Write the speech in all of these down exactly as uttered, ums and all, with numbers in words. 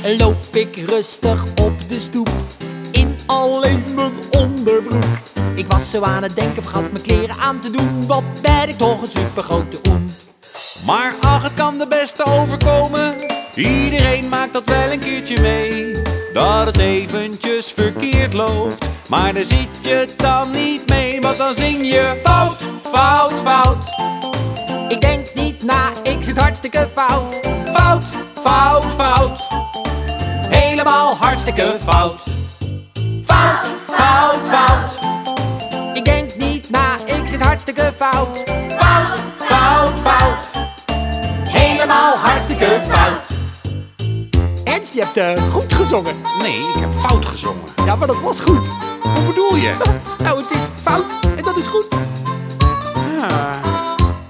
loop ik rustig op de stoep in alleen mijn onderbroek. Ik was zo aan het denken, vergat mijn kleren aan te doen. Wat ben ik toch een supergrote oen. Maar ach, het kan de beste overkomen. Iedereen maakt dat wel een keertje mee. Dat het eventjes verkeerd loopt. Maar daar zit je dan niet mee, want dan zing je fout, fout, fout. Ik denk niet na, ik zit hartstikke fout. Fout, fout, fout. Helemaal hartstikke fout. Fout, fout, fout. Ik denk niet na, ik zit hartstikke fout. Fout, fout, fout. Helemaal hartstikke fout. Ernst, je hebt uh, goed gezongen. Nee, ik heb fout gezongen. Ja, maar dat was goed. Hoe bedoel je? Nou, het is fout en dat is goed. Ah.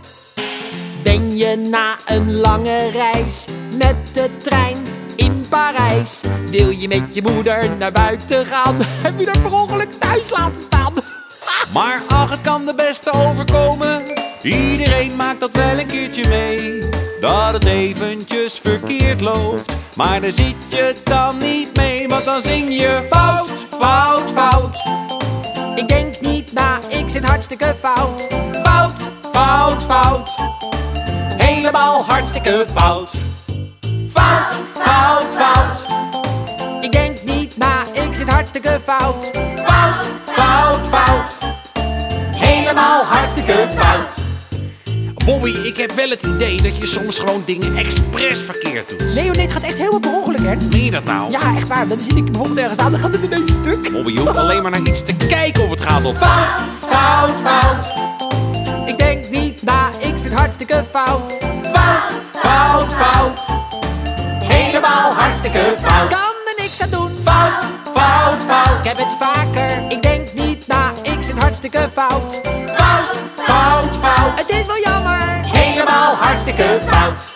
Ben je na een lange reis met de trein in Parijs? Wil je met je moeder naar buiten gaan? Heb je haar per ongeluk thuis laten staan? Maar ach, het kan de beste overkomen. Iedereen maakt dat wel een keertje mee. Dat het eventjes verkeerd loopt. Maar daar zit je dan niet mee, want dan zing je fout, fout, fout. Ik denk niet na, ik zit hartstikke fout. Fout, fout, fout. Helemaal hartstikke fout. Fout, fout, fout. Ik denk niet na, ik zit hartstikke fout. Fout, fout, fout. Helemaal hartstikke fout. Bobby, ik heb wel het idee dat je soms gewoon dingen expres verkeerd doet. Nee, nee, het gaat echt helemaal per ongeluk, Ernst. Meen je dat nou? Ja, echt waar. Dan zit ik bijvoorbeeld ergens aan, dan gaat het ineens stuk. Bobby, je hoeft alleen maar naar iets te kijken of het gaat om fout, Fout, fout. Ik denk niet na, ik zit hartstikke fout. fout, fout, fout. Helemaal hartstikke fout. Kan er niks aan doen. Fout, fout, fout. Ik heb het vaker. Ik denk niet na, ik zit hartstikke fout. Fout, fout, fout. Het is wel jammer. Helemaal hartstikke fout.